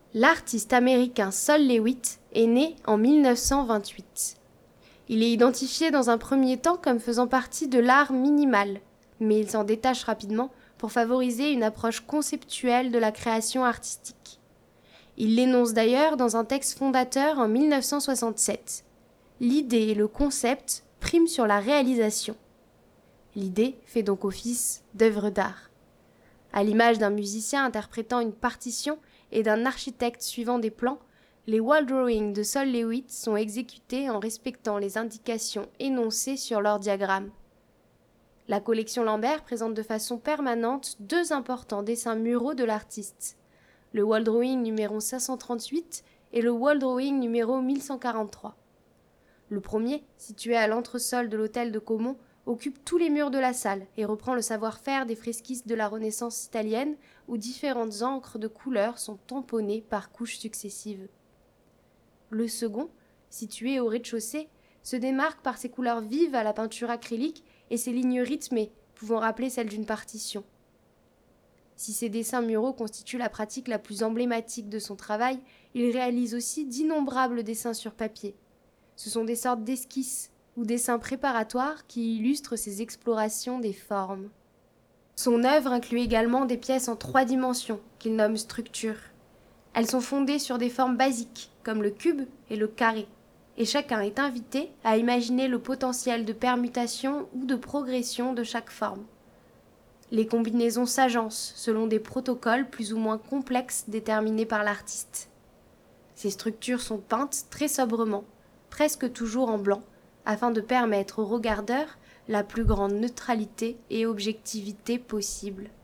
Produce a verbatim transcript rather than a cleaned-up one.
L'artiste américain Sol Lewitt est né en mille neuf cent vingt-huit. Il est identifié dans un premier temps comme faisant partie de l'art minimal, mais il s'en détache rapidement pour favoriser une approche conceptuelle de la création artistique. Il l'énonce d'ailleurs dans un texte fondateur en mille neuf cent soixante-sept. L'idée et le concept priment sur la réalisation. L'idée fait donc office d'œuvre d'art. À l'image d'un musicien interprétant une partition et d'un architecte suivant des plans, les wall drawings de Sol Lewitt sont exécutés en respectant les indications énoncées sur leur diagramme. La collection Lambert présente de façon permanente deux importants dessins muraux de l'artiste, le wall drawing numéro cinq cent trente-huit et le wall drawing numéro mille cent quarante-trois. Le premier, situé à l'entresol de l'hôtel de Caumont, occupe tous les murs de la salle et reprend le savoir-faire des fresquistes de la Renaissance italienne où différentes encres de couleurs sont tamponnées par couches successives. Le second, situé au rez-de-chaussée, se démarque par ses couleurs vives à la peinture acrylique et ses lignes rythmées, pouvant rappeler celles d'une partition. Si ces dessins muraux constituent la pratique la plus emblématique de son travail, il réalise aussi d'innombrables dessins sur papier. Ce sont des sortes d'esquisses ou dessins préparatoires qui illustrent ses explorations des formes. Son œuvre inclut également des pièces en trois dimensions, qu'il nomme structures. Elles sont fondées sur des formes basiques, comme le cube et le carré, et chacun est invité à imaginer le potentiel de permutation ou de progression de chaque forme. Les combinaisons s'agencent selon des protocoles plus ou moins complexes déterminés par l'artiste. Ces structures sont peintes très sobrement, presque toujours en blanc, afin de permettre au regardeur la plus grande neutralité et objectivité possible.